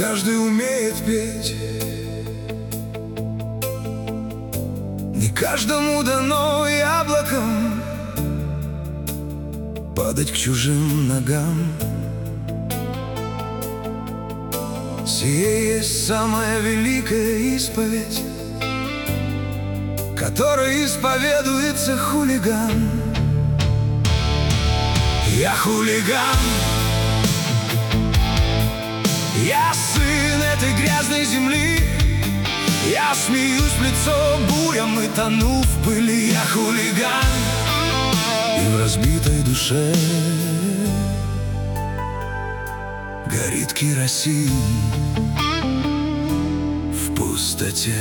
каждый умеет петь, не каждому дано яблоком падать к чужим ногам. Сие есть самая великая исповедь, которой исповедуется хулиган. Я хулиган, я сын этой грязной земли. Я смеюсь в лицо бурям и тону в пыли. Я хулиган, и в разбитой душе горит керосин в пустоте.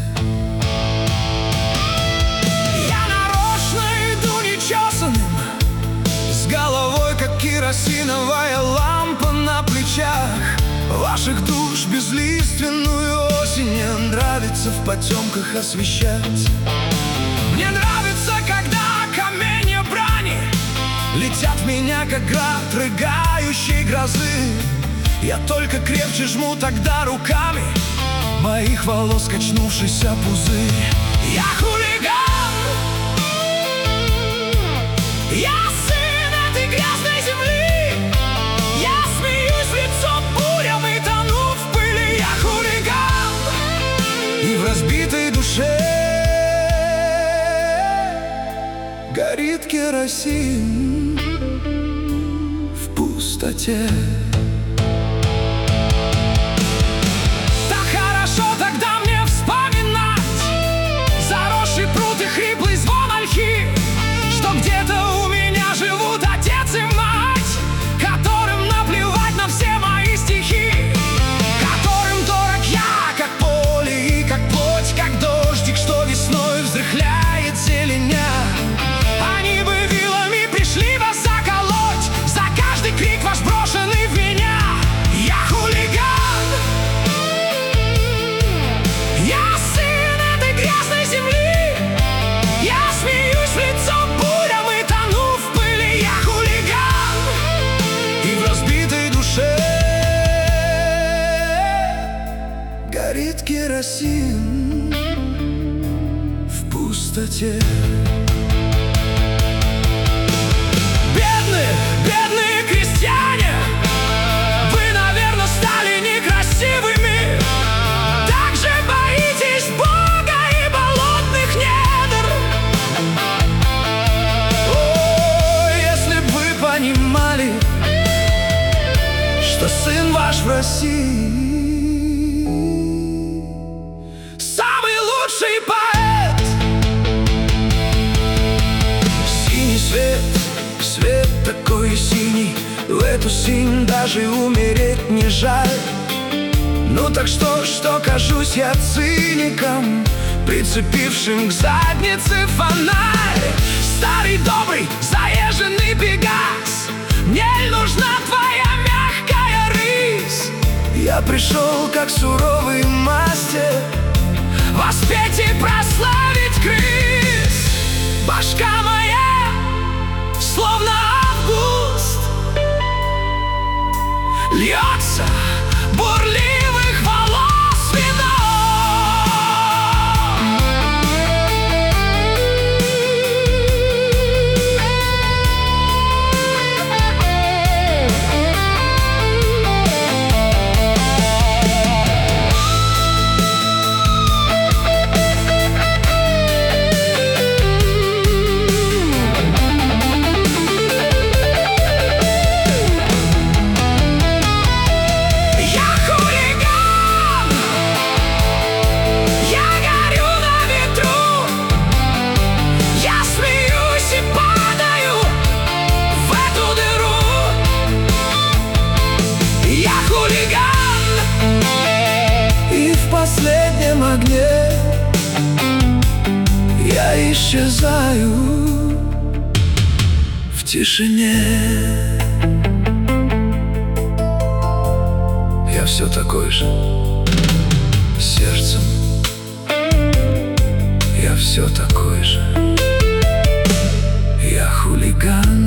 Я нарочно иду нечесанным, с головой, как керосиновая лампа на плечах. Ваших душ безлиственную осень мне нравится в потемках освещать. Мне нравится, когда каменья брани летят в меня, как град рыгающей грозы. Я только крепче жму тогда руками моих волос качнувшийся пузырь. Я хулиган, я сын этой грязной земли. Я смеюсь в лицо бурям и тону в пыли. Я хулиган, и в разбитой душе горит керосин в пустоте. Горит керосин в пустоте. Бедные, бедные крестьяне, вы, наверное, стали некрасивыми. Так же боитесь Бога и болотных недр. О, если б вы понимали, что сын ваш в России лучший поэт. Синий свет, свет такой синий, в эту синь даже умереть не жаль. Ну так что кажусь я циником, прицепившим к заднице фонарь. Старый добрый заезженный Пегас, мне нужна твоя мягкая рысь. Я пришел как суровый мастер воспеть и прославить крыс. Башка моя, словно август, льется бурливых волос вино. Я исчезаю в тишине. Я все такой же сердцем, я все такой же. Я хулиган.